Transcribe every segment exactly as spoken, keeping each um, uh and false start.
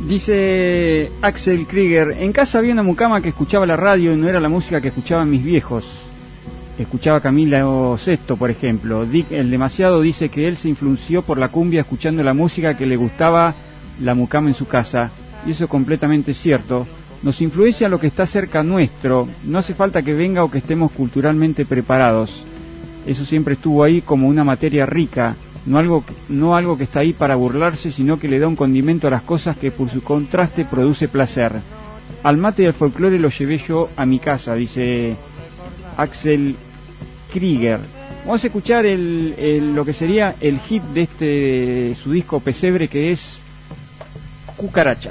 Dice Axel Krieger, en casa había una mucama que escuchaba la radio y no era la música que escuchaban mis viejos. Escuchaba Camilo Sesto, por ejemplo. Dick el Demasiado dice que él se influenció por la cumbia escuchando la música que le gustaba la mucama en su casa. Y eso es completamente cierto. Nos influencia lo que está cerca nuestro. No hace falta que venga o que estemos culturalmente preparados. Eso siempre estuvo ahí como una materia rica. No algo, no algo que está ahí para burlarse, sino que le da un condimento a las cosas que por su contraste produce placer. Al mate y al folclore lo llevé yo a mi casa, dice Axel Krieger. Vamos a escuchar el, el, lo que sería el hit de este su disco Pesebre, que es Cucaracha.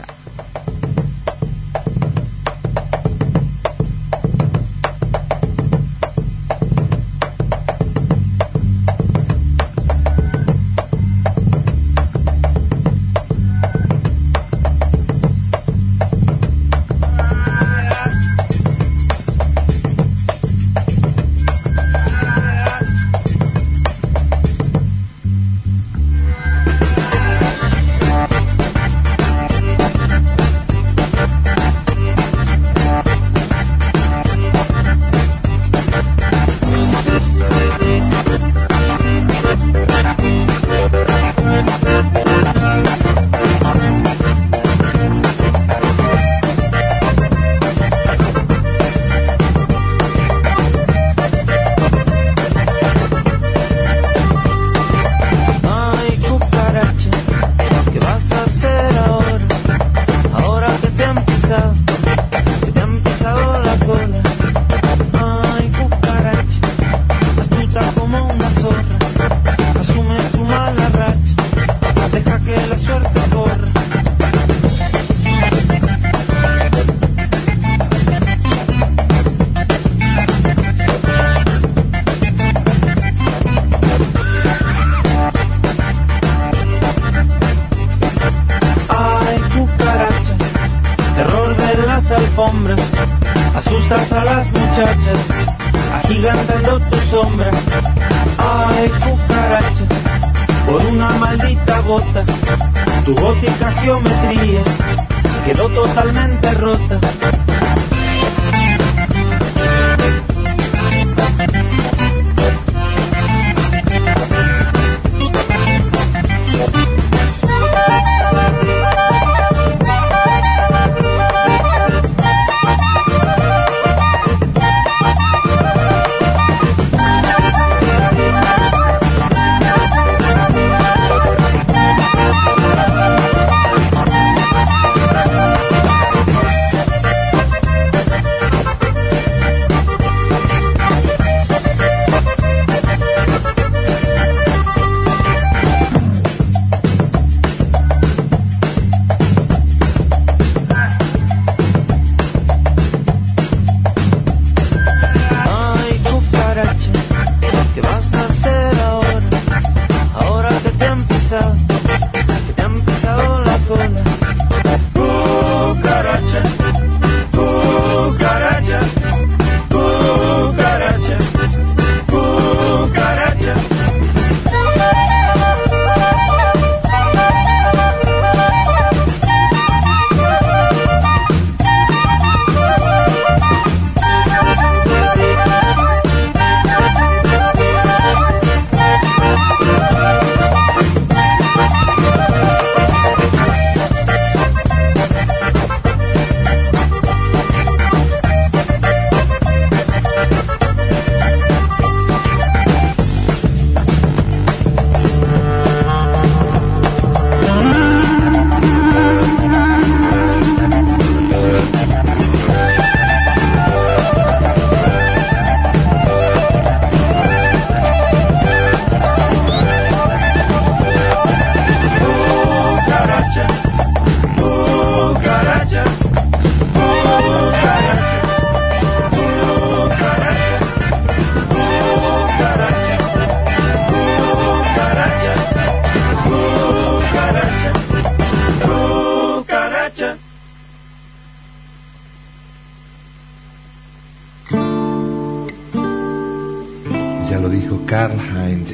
Ya lo dijo Karl-Heinz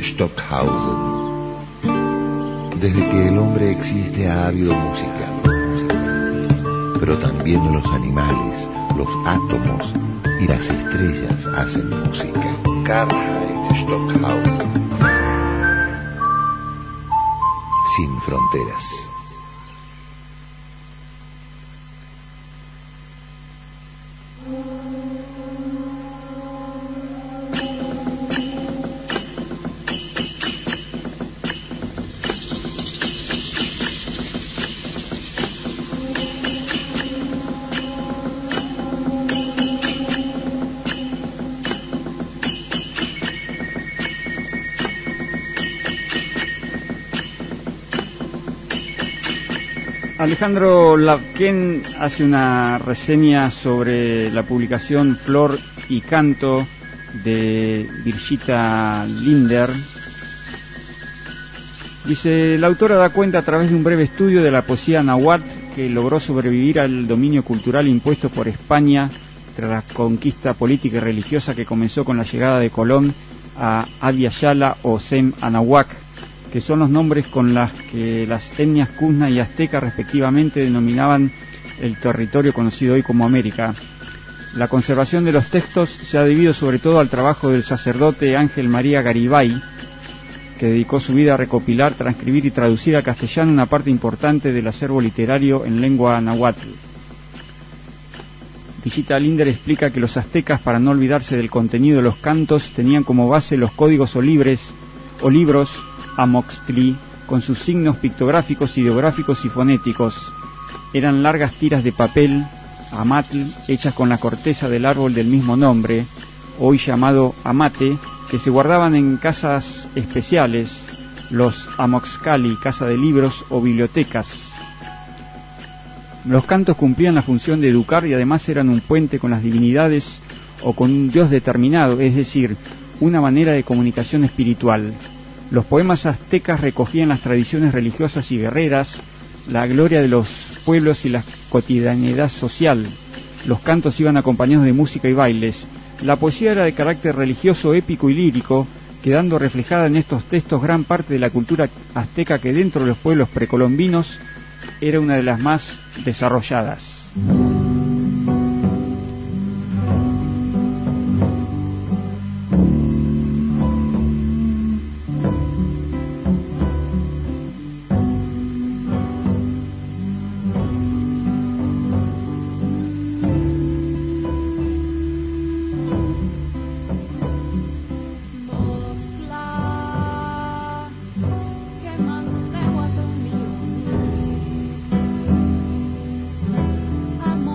Stockhausen. Desde que el hombre existe ha habido música. pero también los animales, los átomos y las estrellas hacen música. Karlheinz Stockhausen. Sin fronteras. Alejandro Lapken hace una reseña sobre la publicación Flor y Canto de Birgitta Linder. Dice, la autora da cuenta a través de un breve estudio de la poesía náhuatl que logró sobrevivir al dominio cultural impuesto por España tras la conquista política y religiosa que comenzó con la llegada de Colón a Abya Yala o Sem Anahuac, que son los nombres con las que las etnias Cusna y Azteca respectivamente denominaban el territorio conocido hoy como América. La conservación de los textos se ha debido sobre todo al trabajo del sacerdote Ángel María Garibay, que dedicó su vida a recopilar, transcribir y traducir a castellano una parte importante del acervo literario en lengua náhuatl. Birgitta Linder explica que los aztecas, para no olvidarse del contenido de los cantos, tenían como base los códigos o libres o libros Amoxtli, con sus signos pictográficos, ideográficos y fonéticos. Eran largas tiras de papel, amatl, hechas con la corteza del árbol del mismo nombre, hoy llamado amate, que se guardaban en casas especiales, los amoxcali, casa de libros o bibliotecas. Los cantos cumplían la función de educar y además eran un puente con las divinidades o con un dios determinado, es decir, una manera de comunicación espiritual. Los poemas aztecas recogían las tradiciones religiosas y guerreras, la gloria de los pueblos y la cotidianidad social. Los cantos iban acompañados de música y bailes. La poesía era de carácter religioso, épico y lírico, quedando reflejada en estos textos gran parte de la cultura azteca que dentro de los pueblos precolombinos era una de las más desarrolladas. Amor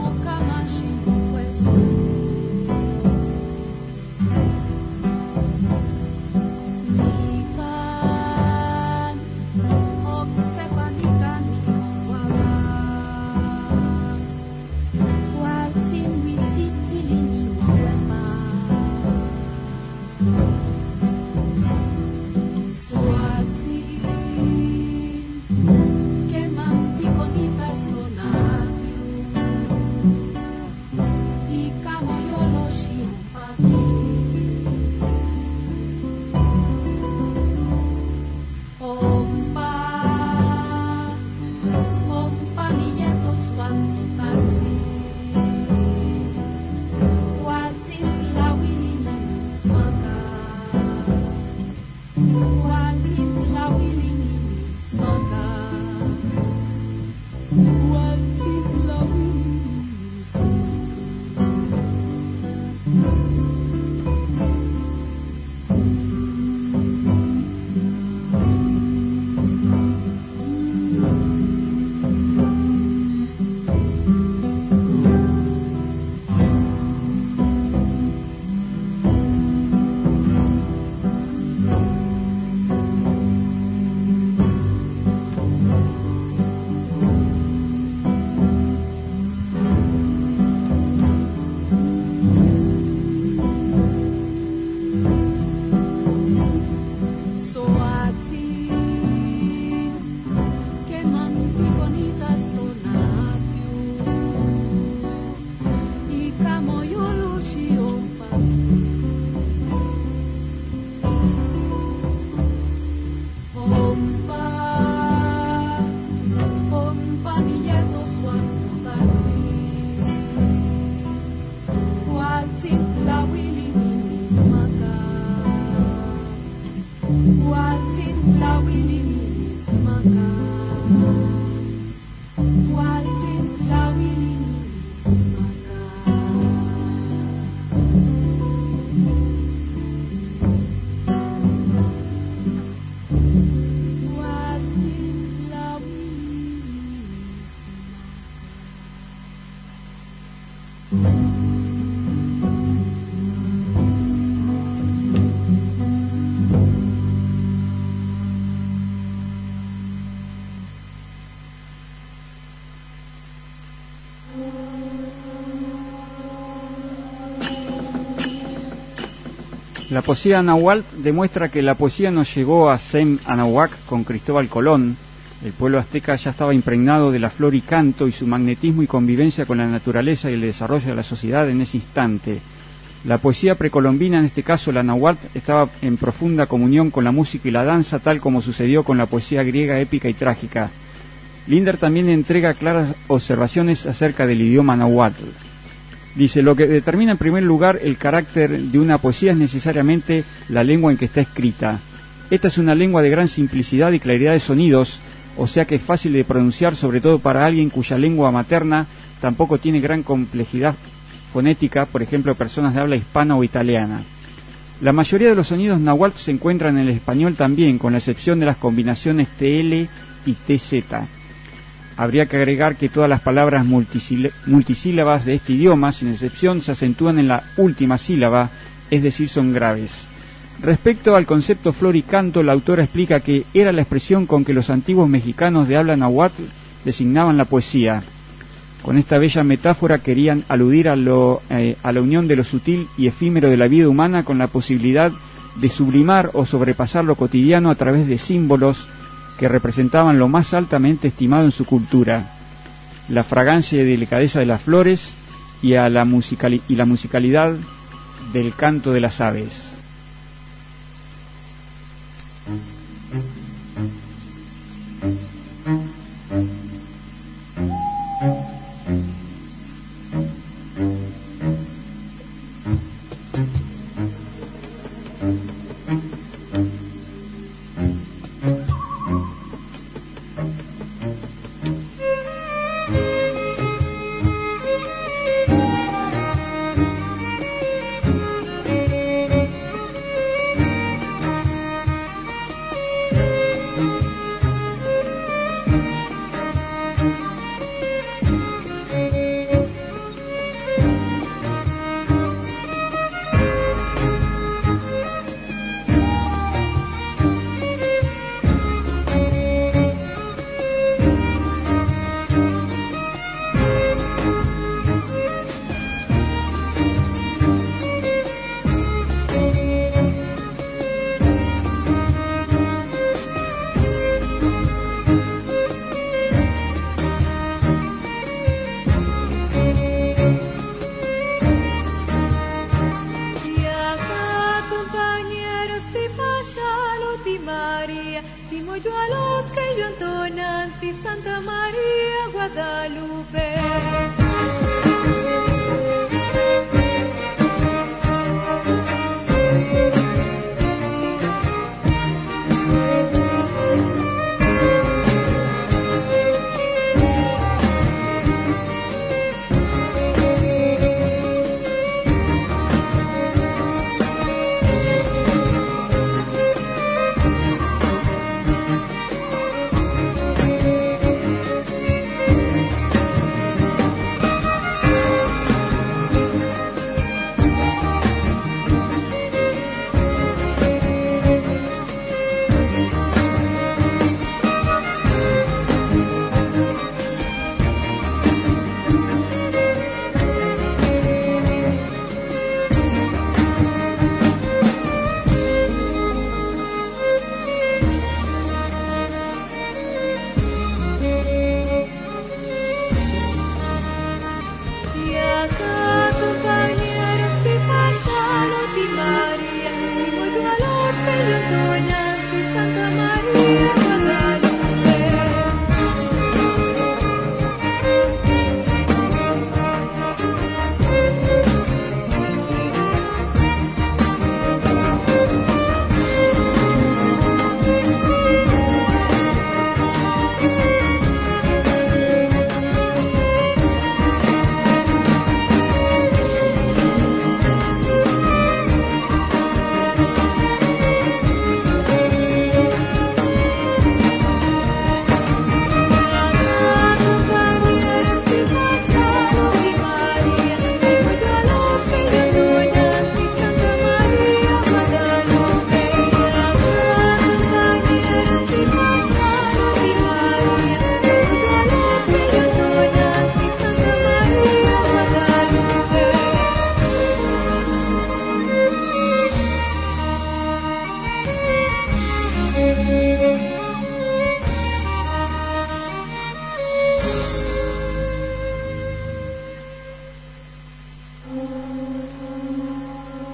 La poesía náhuatl demuestra que la poesía no llegó a Sem Anahuac con Cristóbal Colón. El pueblo azteca ya estaba impregnado de la flor y canto, y su magnetismo y convivencia con la naturaleza y el desarrollo de la sociedad en ese instante. La poesía precolombina, en este caso la náhuatl, estaba en profunda comunión con la música y la danza, tal como sucedió con la poesía griega épica y trágica. Linder también entrega claras observaciones acerca del idioma náhuatl. Dice, lo que determina en primer lugar el carácter de una poesía es necesariamente la lengua en que está escrita. Esta es una lengua de gran simplicidad y claridad de sonidos, o sea que es fácil de pronunciar, sobre todo para alguien cuya lengua materna tampoco tiene gran complejidad fonética, por ejemplo, personas de habla hispana o italiana. La mayoría de los sonidos náhuatl se encuentran en el español también, con la excepción de las combinaciones T L y T Z. Habría que agregar que todas las palabras multisílabas de este idioma, sin excepción, se acentúan en la última sílaba, es decir, son graves. Respecto al concepto flor y canto, la autora explica que era la expresión con que los antiguos mexicanos de habla náhuatl designaban la poesía. Con esta bella metáfora querían aludir a, lo, eh, a la unión de lo sutil y efímero de la vida humana con la posibilidad de sublimar o sobrepasar lo cotidiano a través de símbolos que representaban lo más altamente estimado en su cultura, la fragancia y delicadeza de las flores y, a la, musicali- y la musicalidad del canto de las aves.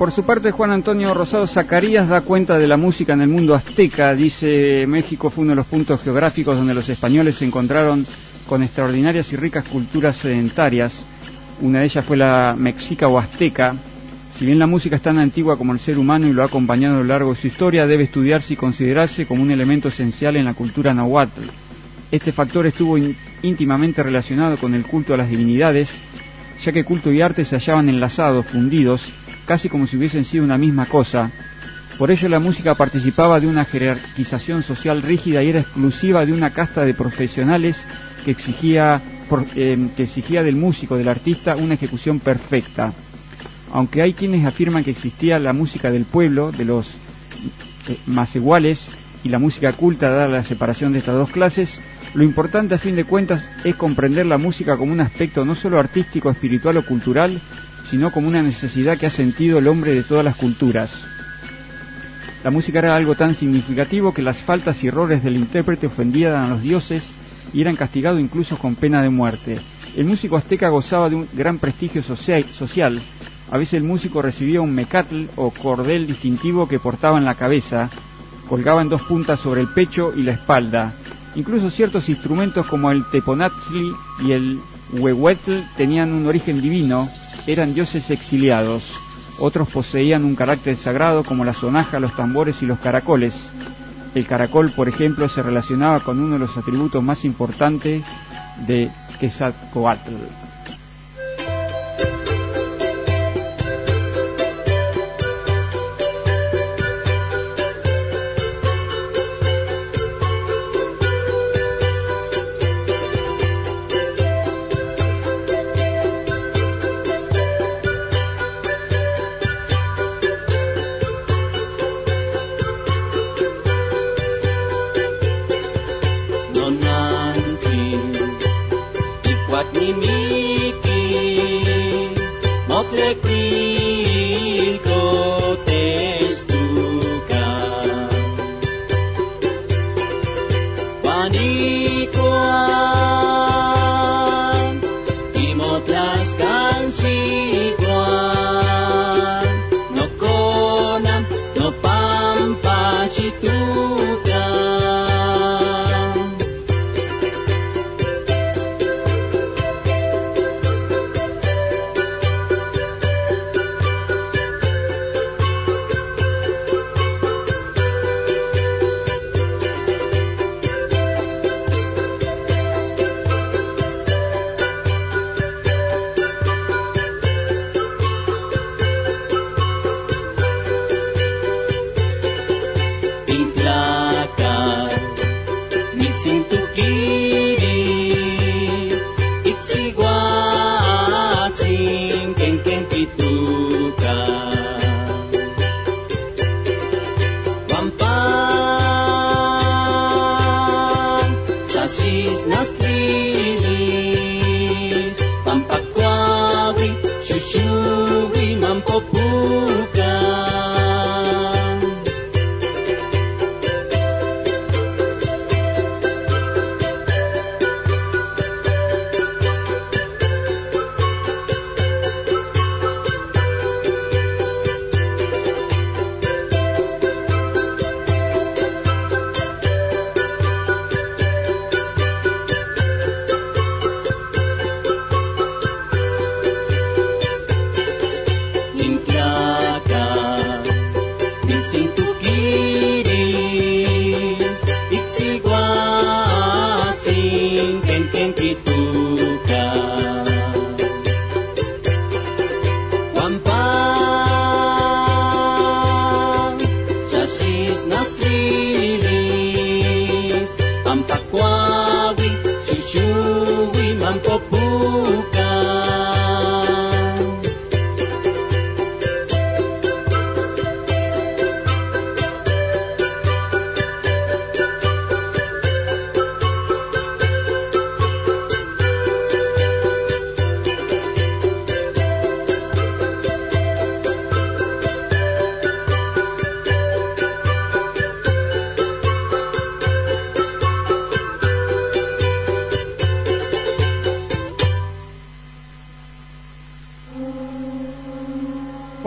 por su parte, Juan Antonio Rosado Zacarías da cuenta de la música en el mundo azteca. Dice, México fue uno de los puntos geográficos donde los españoles se encontraron con extraordinarias y ricas culturas sedentarias. Una de ellas fue la mexica o azteca. Si bien la música es tan antigua como el ser humano y lo ha acompañado a lo largo de su historia, debe estudiarse y considerarse como un elemento esencial en la cultura nahuatl. Este factor estuvo íntimamente relacionado con el culto a las divinidades, ya que culto y arte se hallaban enlazados, fundidos, casi como si hubiesen sido una misma cosa. Por ello la música participaba de una jerarquización social rígida y era exclusiva de una casta de profesionales que exigía, por, eh, que exigía del músico, del artista, una ejecución perfecta. Aunque hay quienes afirman que existía la música del pueblo, de los eh, macehuales, y la música culta, dada la separación de estas dos clases, lo importante a fin de cuentas es comprender la música como un aspecto no solo artístico, espiritual o cultural, sino como una necesidad que ha sentido el hombre de todas las culturas. La música era algo tan significativo que las faltas y errores del intérprete ofendían a los dioses y eran castigados incluso con pena de muerte. El músico azteca gozaba de un gran prestigio social. A veces el músico recibía un mecatl o cordel distintivo que portaba en la cabeza, colgaba en dos puntas sobre el pecho y la espalda. Incluso ciertos instrumentos como el teponatzli y el huehuetl tenían un origen divino, eran dioses exiliados. Otros poseían un carácter sagrado como la sonaja, los tambores y los caracoles. El caracol, por ejemplo, se relacionaba con uno de los atributos más importantes de Quetzalcóatl.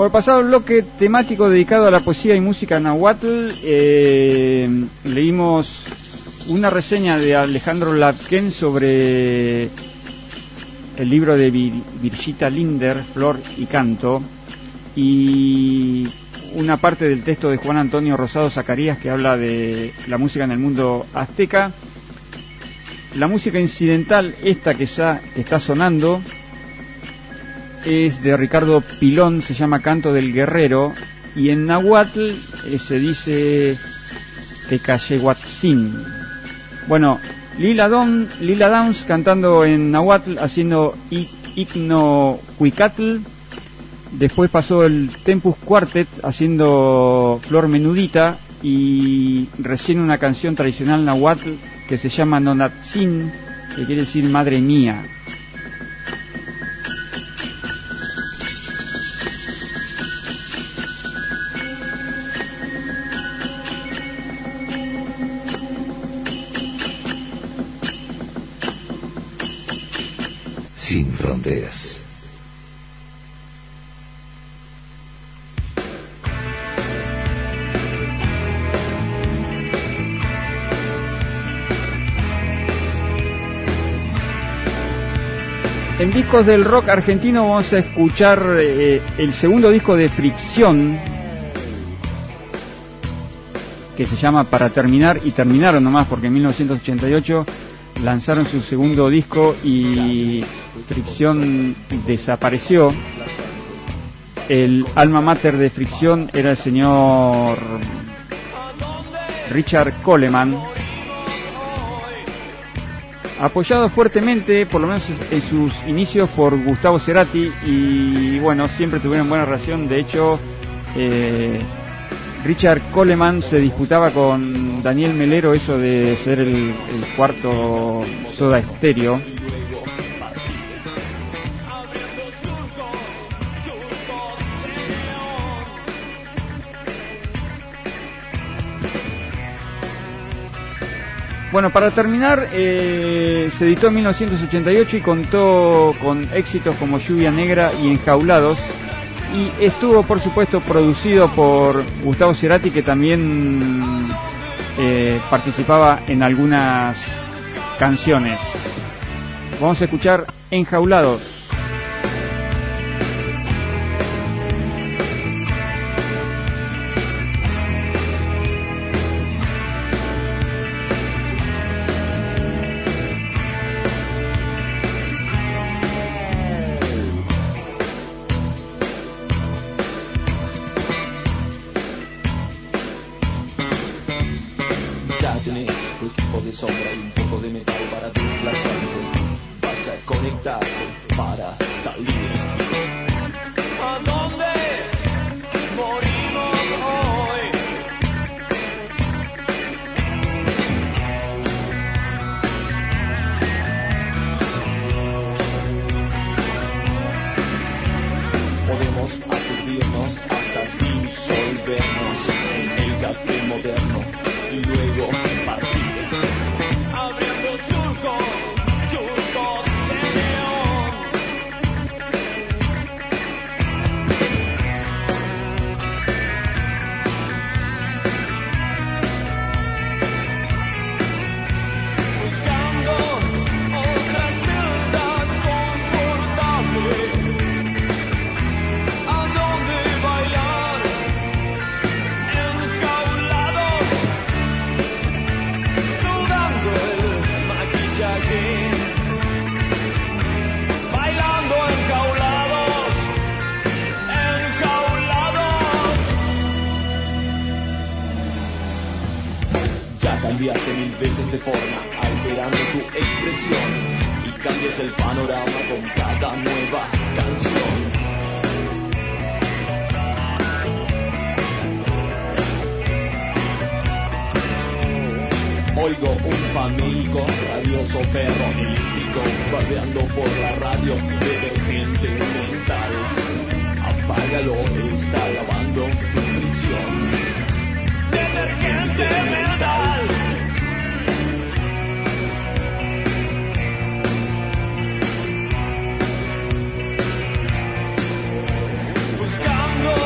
Por pasado el bloque temático dedicado a la poesía y música náhuatl, eh, leímos una reseña de Alejandro Lapken sobre el libro de Vir- Virgita Linder, Flor y Canto, y una parte del texto de Juan Antonio Rosado Zacarías que habla de la música en el mundo azteca. La música incidental, esta que ya está sonando, es de Ricardo Pilón, se llama Canto del Guerrero, y en náhuatl eh, se dice Tecayehuatzin. Bueno, Lila, Don, Lila Downs cantando en náhuatl, haciendo Himno Cuicatl. Después pasó el Tempus Quartet haciendo Flor Menudita, y recién una canción tradicional náhuatl que se llama Nonatzin, que quiere decir madre mía. Sin fronteras. En discos del rock argentino vamos a escuchar eh, el segundo disco de Fricción, que se llama Para Terminar, y terminaron nomás porque en mil novecientos ochenta y ocho lanzaron su segundo disco y Fricción desapareció. El alma mater de Fricción era el señor Richard Coleman, apoyado fuertemente, por lo menos en sus inicios, por Gustavo Cerati, y bueno, siempre tuvieron buena relación. De hecho, eh, Richard Coleman se disputaba con Daniel Melero eso de ser el, el cuarto Soda Stereo. Bueno, para terminar, eh, se editó en mil novecientos ochenta y ocho y contó con éxitos como Lluvia Negra y Enjaulados, y estuvo, por supuesto, producido por Gustavo Cerati, que también eh, participaba en algunas canciones. Vamos a escuchar Enjaulados. Tenés tu equipo de sombra y un poco de metal para desplazarte. Vas a conectarte para salir. ¿A dónde morimos hoy? Podemos aturdirnos hasta disolvernos en el café moderno y luego partir, abriendo surcos, surcos de neón. Buscando otra celda confortable, a donde bailar, enjaulados, sudando el maquillaje, bailando enjaulados, enjaulados. Ya cambiaste mil veces de forma, alterando tu expresión, y cambias el panorama con cada nueva canción. Oigo un famélico, rabioso perro elíptico, bardeando por la radio, detergente mental. Apágalo, está lavando tu prisión. Detergente mental. Buscando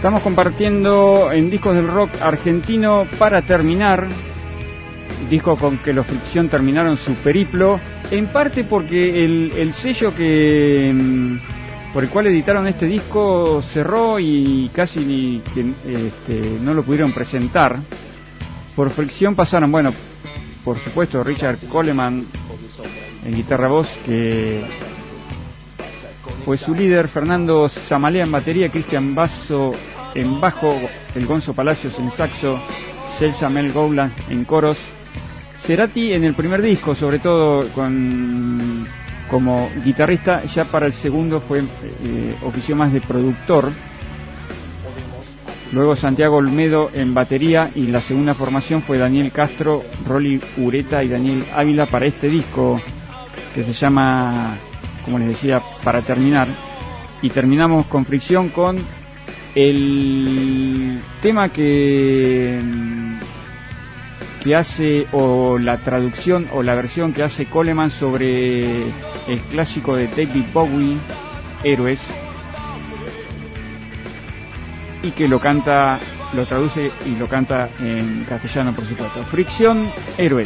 Estamos compartiendo en Discos del Rock Argentino para terminar, disco con que los Fricción terminaron su periplo, en parte porque el, el sello que por el cual editaron este disco cerró y casi ni, que, este, no lo pudieron presentar. Por Fricción pasaron, bueno, por supuesto, Richard Coleman en guitarra voz, que fue su líder, Fernando Zamalea en batería, Cristian Basso en bajo, el Gonzo Palacios en saxo, Celsa Mel Gowland en coros, Cerati en el primer disco, sobre todo con como guitarrista. Ya para el segundo fue eh, ofició más de productor. Luego Santiago Olmedo en batería, y la segunda formación fue Daniel Castro, Rolly Ureta y Daniel Ávila para este disco que se llama, como les decía, Para Terminar. Y terminamos con Fricción con el tema que que hace, o la traducción o la versión que hace Coleman sobre el clásico de David Bowie, Héroes, y que lo canta, lo traduce y lo canta en castellano, por supuesto. Fricción, Héroes.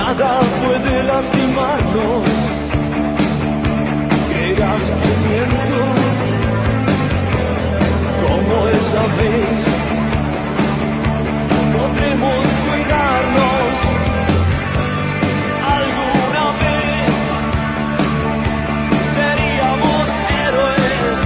nada puede lastimarnos. Creerás que miento, como esa vez. Podremos cuidarnos alguna vez. Seríamos héroes.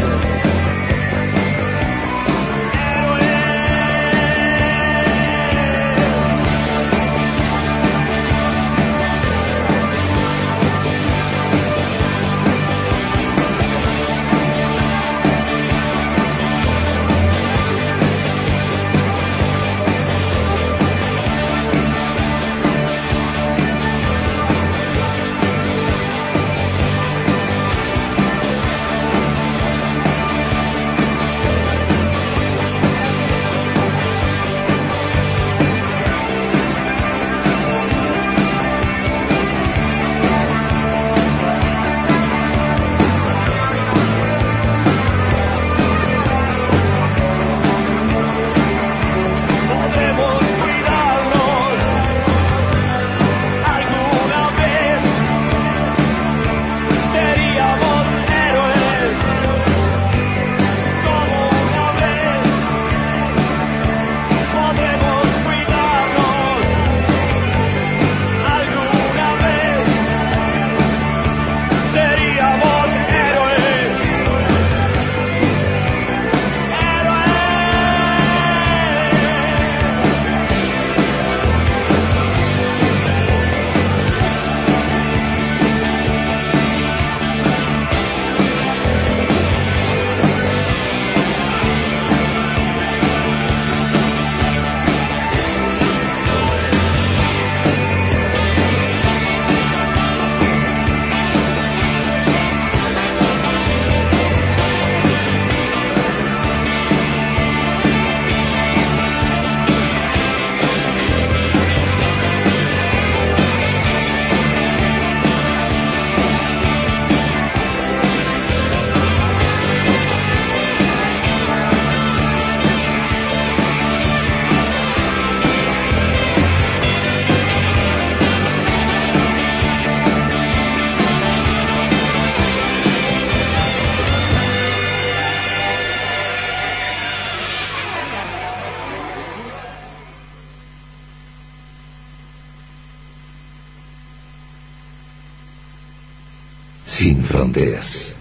Sin fronteras.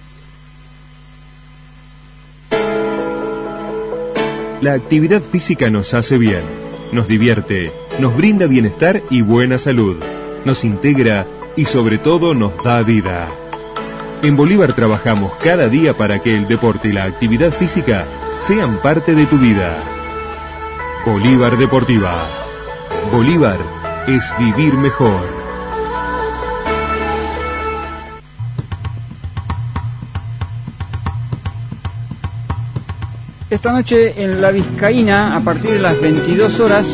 La actividad física nos hace bien, nos divierte, nos brinda bienestar y buena salud, nos integra y sobre todo nos da vida. En Bolívar trabajamos cada día para que el deporte y la actividad física sean parte de tu vida. Bolívar Deportiva. Bolívar es vivir mejor. Esta noche en La Vizcaína, a partir de las veintidós horas,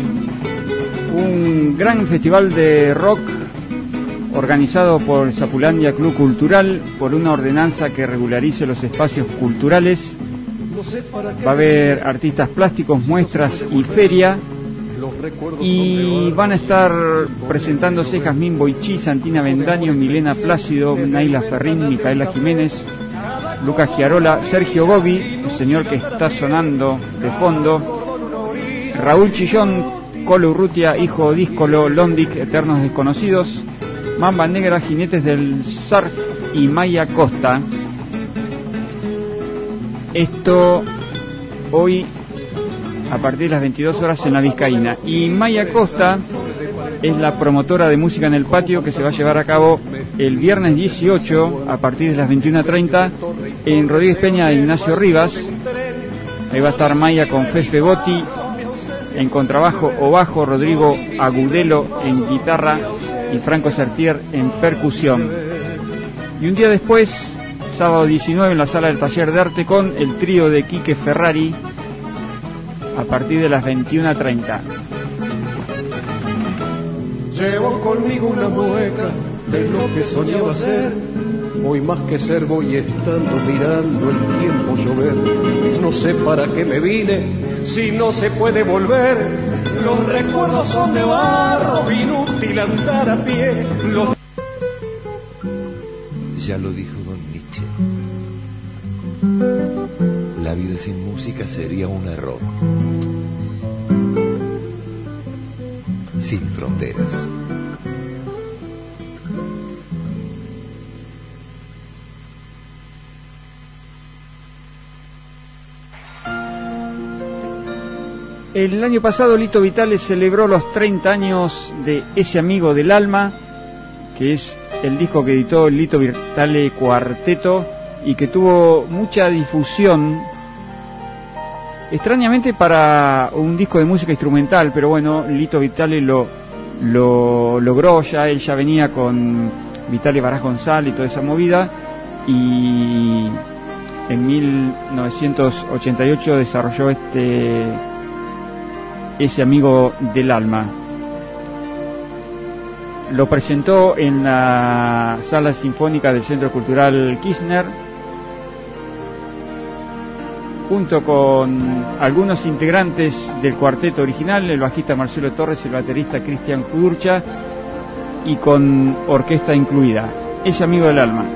un gran festival de rock organizado por Zapulandia Club Cultural, por una ordenanza que regularice los espacios culturales. Va a haber artistas plásticos, muestras y feria. Y van a estar presentándose Jazmín Boichí, Santina Bendaño, Milena Plácido, Naila Ferrín, Micaela Jiménez, Lucas Giarola, Sergio Gobi, el señor que está sonando de fondo, Raúl Chillón, Colo Urrutia, Hijo Díscolo, Londic, Eternos Desconocidos, Mamba Negra, Jinetes del Surf y Maya Costa. Esto hoy a partir de las veintidós horas en La Vizcaína. Y Maya Costa es la promotora de Música en el Patio, que se va a llevar a cabo el viernes dieciocho a partir de las veintiuna treinta en Rodríguez Peña e Ignacio Rivas. Ahí va a estar Maya con Fefe Botti en contrabajo o bajo, Rodrigo Agudelo en guitarra y Franco Sertier en percusión. Y un día después, sábado diecinueve, en la Sala del Taller de Arte con el trío de Quique Ferrari a partir de las veintiuna treinta. Llevo conmigo una mueca de lo que soñaba ser. Hoy más que ser voy estando mirando el tiempo llover. No sé para qué me vine si no se puede volver. Los recuerdos son de barro, inútil andar a pie. Los... Ya lo dijo don Nietzsche. La vida sin música sería un error. Sin fronteras. El año pasado Lito Vitale celebró los treinta años de Ese Amigo del Alma, que es el disco que editó el Lito Vitale Cuarteto y que tuvo mucha difusión, extrañamente para un disco de música instrumental, pero bueno, Lito Vitale lo, lo logró, ya él ya venía con Vitale Barás González y toda esa movida, y en mil novecientos ochenta y ocho desarrolló este Ese Amigo del Alma. Lo presentó en la Sala Sinfónica del Centro Cultural Kirchner, junto con algunos integrantes del cuarteto original, el bajista Marcelo Torres, el baterista Cristian Kudurcha, y con orquesta incluida. Ese Amigo del Alma.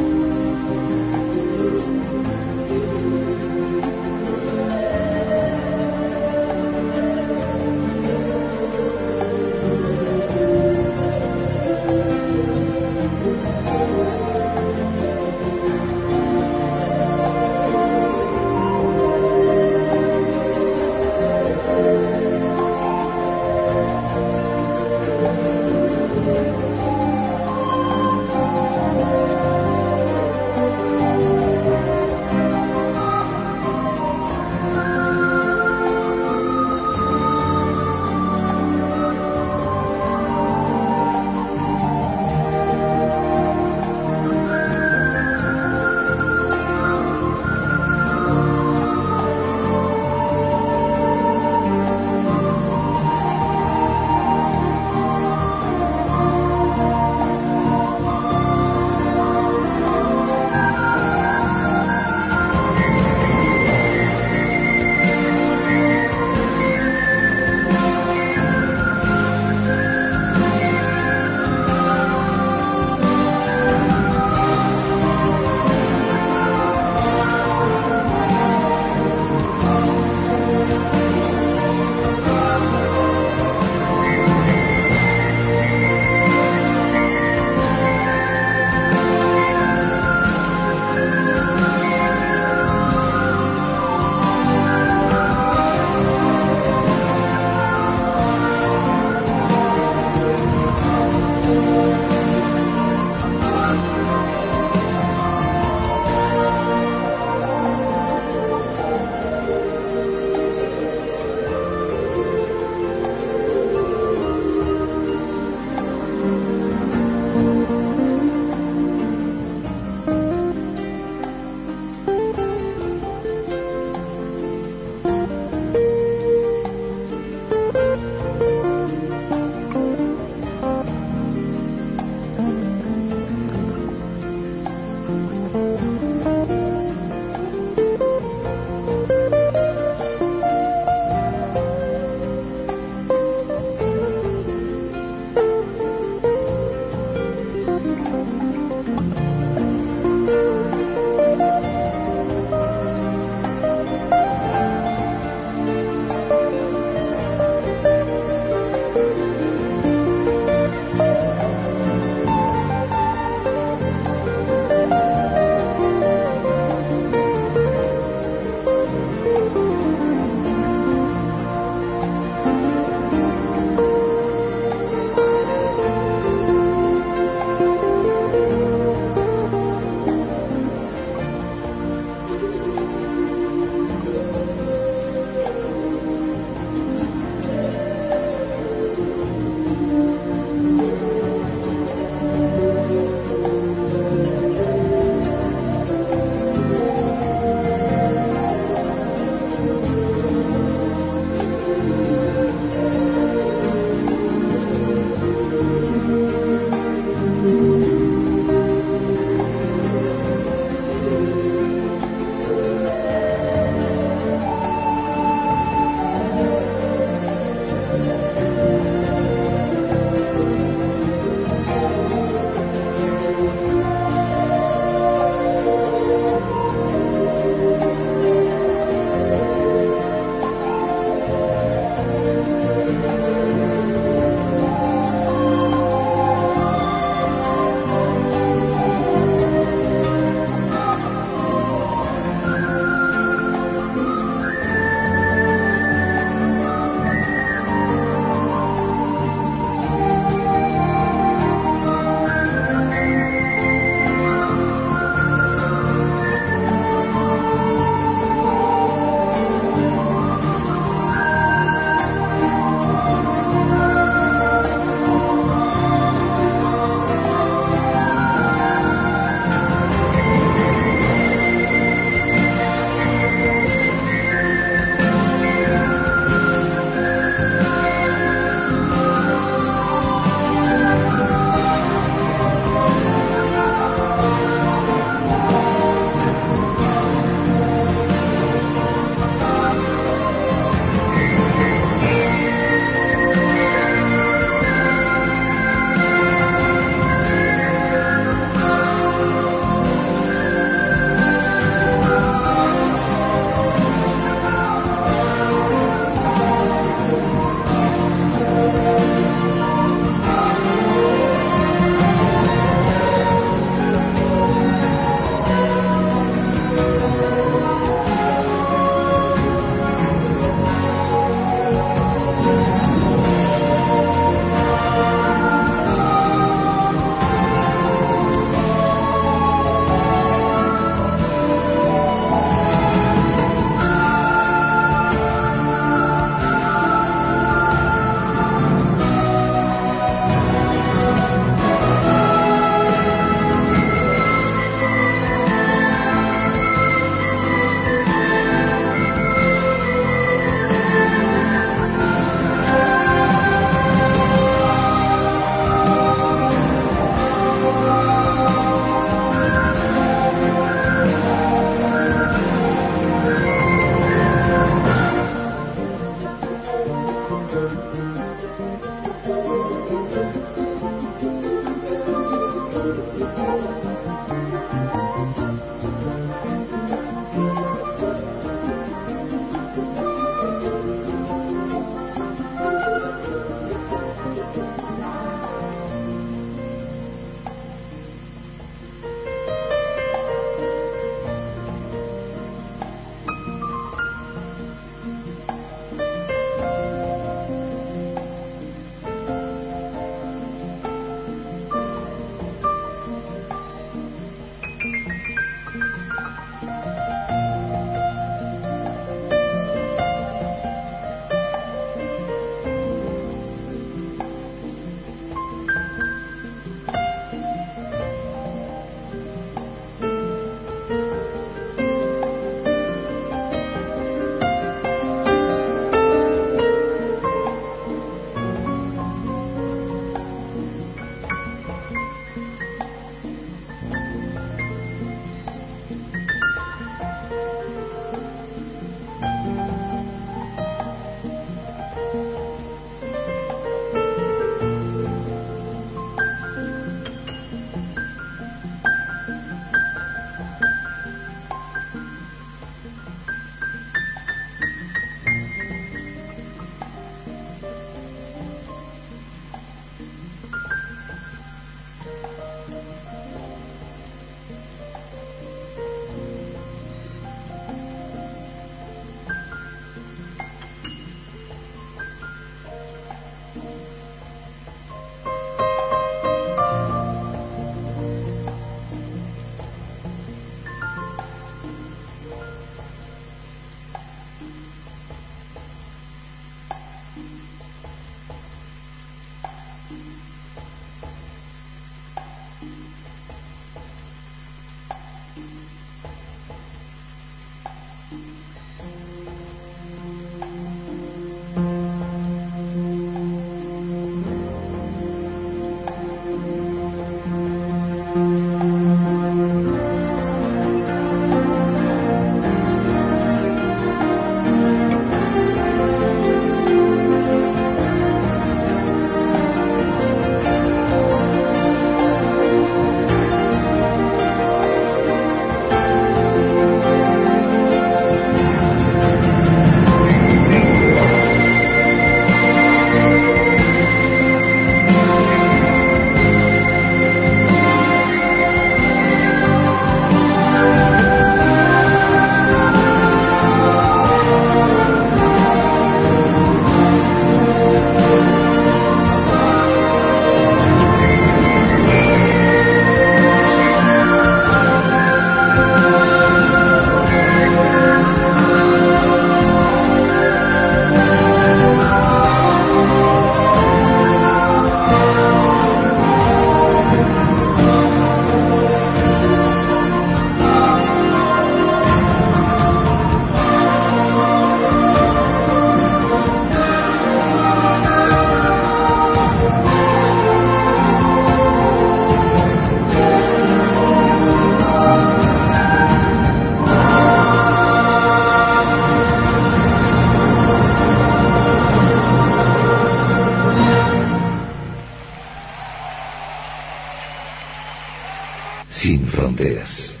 Sin fronteras.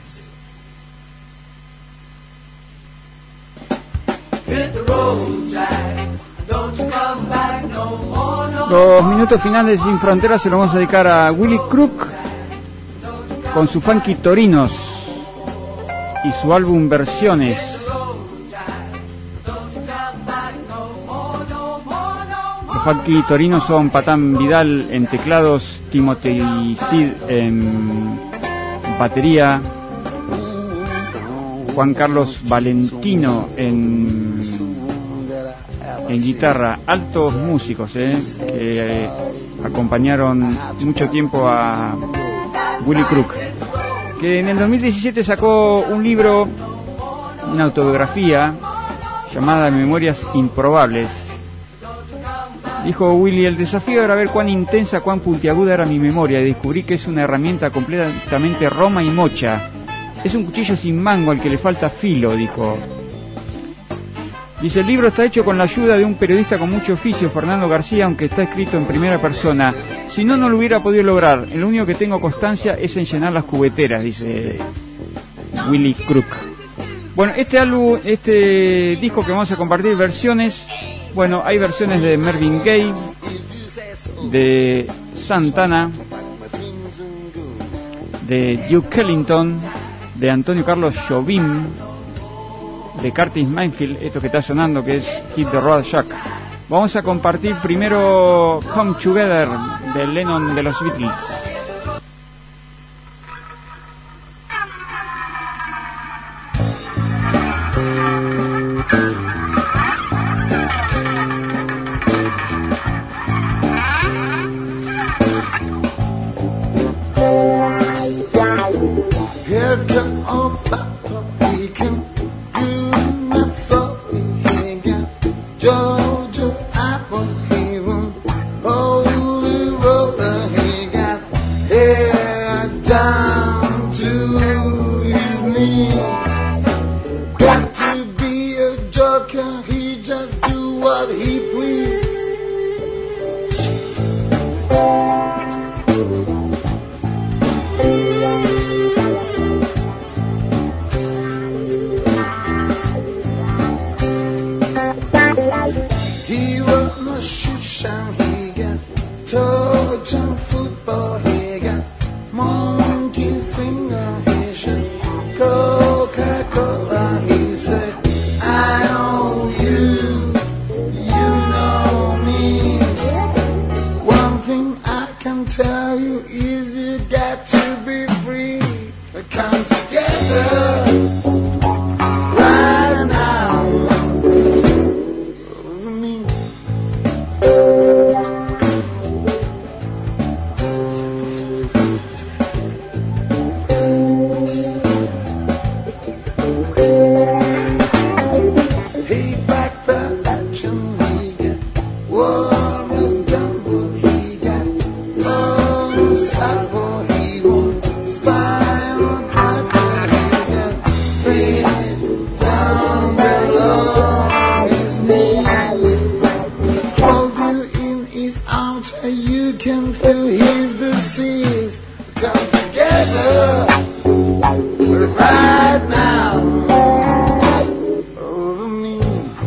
Los minutos finales de Sin Fronteras se los vamos a dedicar a Willy Crook con su Funky Torinos y su álbum Versiones. Los Funky Torinos son Patán Vidal en teclados, Timothy Sid en batería, Juan Carlos Valentino en, en guitarra, altos músicos eh, que eh, acompañaron mucho tiempo a Willy Crook, que en el dos mil diecisiete sacó un libro, una autobiografía llamada Memorias Improbables. Dijo Willy: el desafío era ver cuán intensa, cuán puntiaguda era mi memoria, y descubrí que es una herramienta completamente roma y mocha. Es un cuchillo sin mango al que le falta filo, dijo. Dice: el libro está hecho con la ayuda de un periodista con mucho oficio, Fernando García, aunque está escrito en primera persona. Si no, no lo hubiera podido lograr. En lo único que tengo constancia es en llenar las cubeteras, dice Willy Crook. Bueno, este álbum, este disco que vamos a compartir, versiones, bueno, hay versiones de Marvin Gaye, de Santana, de Duke Ellington, de Antonio Carlos Jobim, de Curtis Mayfield, esto que está sonando, que es Hit the Road Jack. Vamos a compartir primero Come Together de Lennon de los Beatles. Georgia apple, he won't hold the road, he got tell you is you got to be free. Come together right now over me. He back the action, he got war is done, but he got oh cyber, he won't spy. You can feel his disease. Come together right now over me.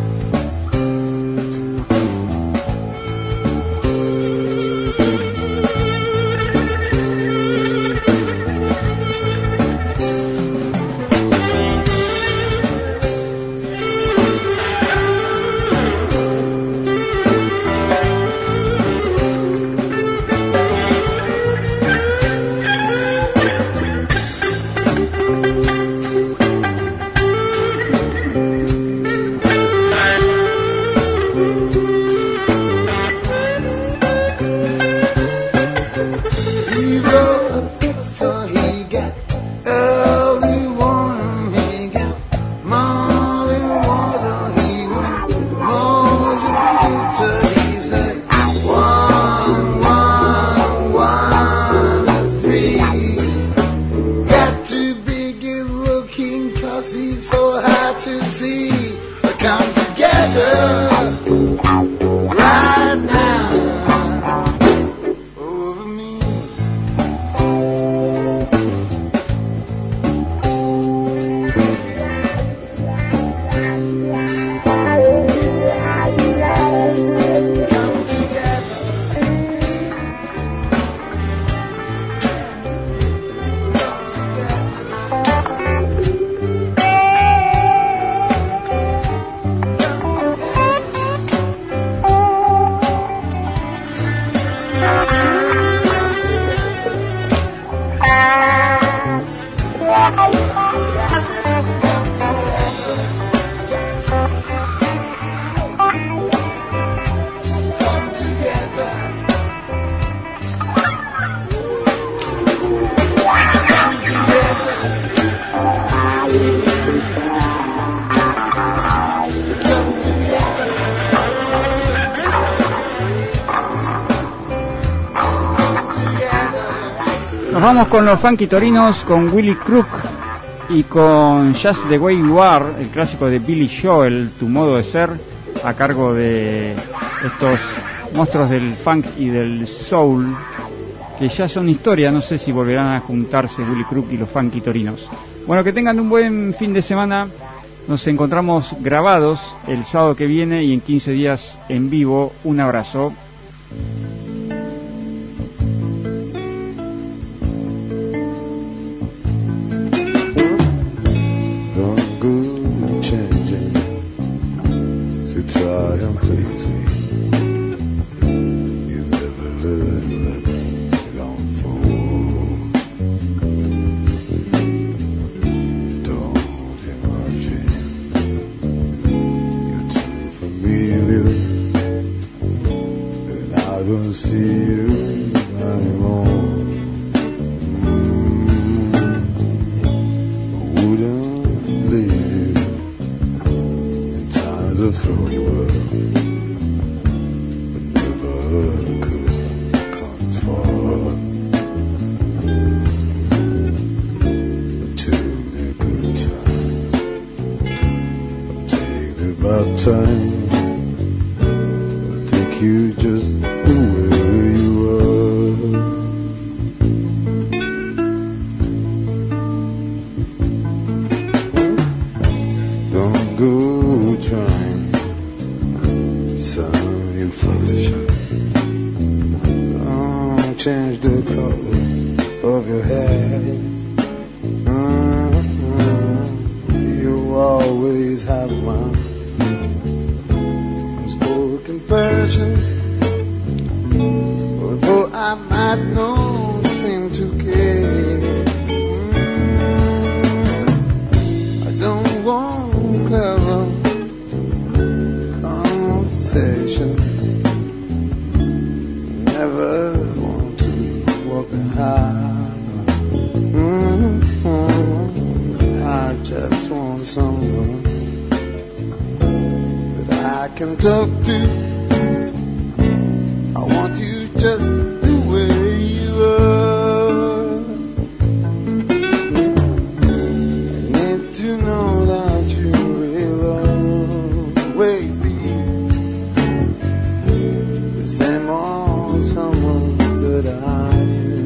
Nos vamos con los Funky Torinos, con Willie Crook y con Just the Way You Are, el clásico de Billy Joel, Tu Modo de Ser, a cargo de estos monstruos del funk y del soul, que ya son historia. No sé si volverán a juntarse Willie Crook y los Funky Torinos. Bueno, que tengan un buen fin de semana. Nos encontramos grabados el sábado que viene y en quince días en vivo. Un abrazo. Time, I'll take you just the way you are. Don't go trying some new fashion. Don't change the color of your hair. uh-huh. You always have my passion, although I might know talk to. I want you just the way you are. I need to know that you will always be the same old someone that I knew.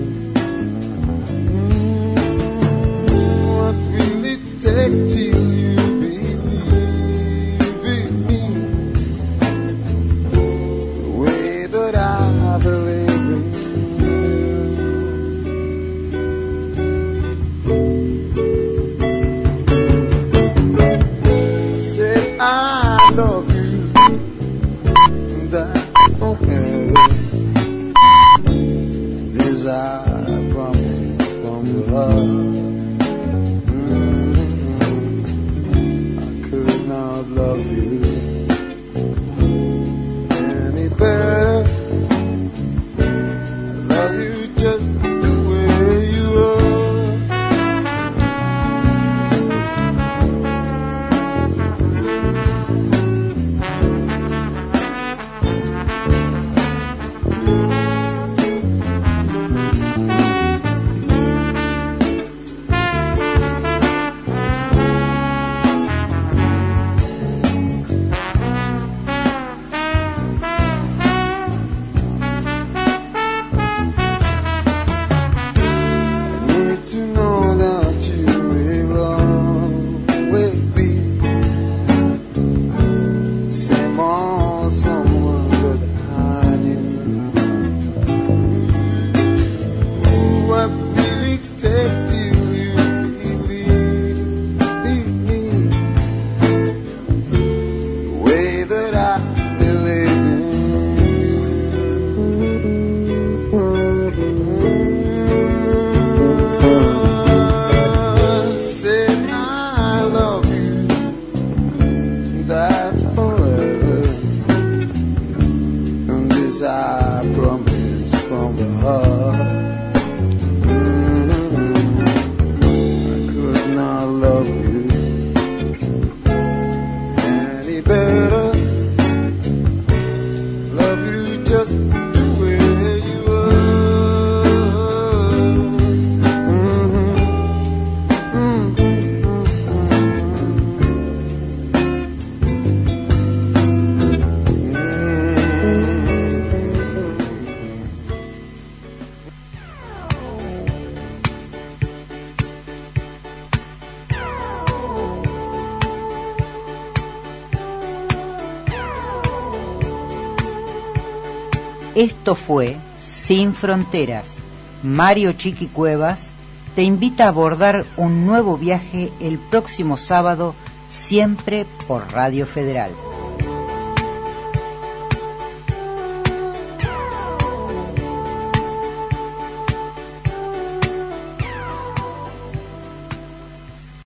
Mm, what will it take till you believe in me the way that I believe in you? Say I love you, that's forever. This I promise from the heart. Mm-hmm. I could not love you any better. I love you just the way you are. I need to know that you will always be the same old someone that I knew. What will it take till you believe in me the way that I believe in you? Say I love you, that's forever. And this I promise from the heart. Mm-hmm. I could not love you any better. Love you just the way you are. Mm-hmm. Esto fue Sin Fronteras. Mario Chiqui Cuevas te invita a abordar un nuevo viaje el próximo sábado, siempre por Radio Federal.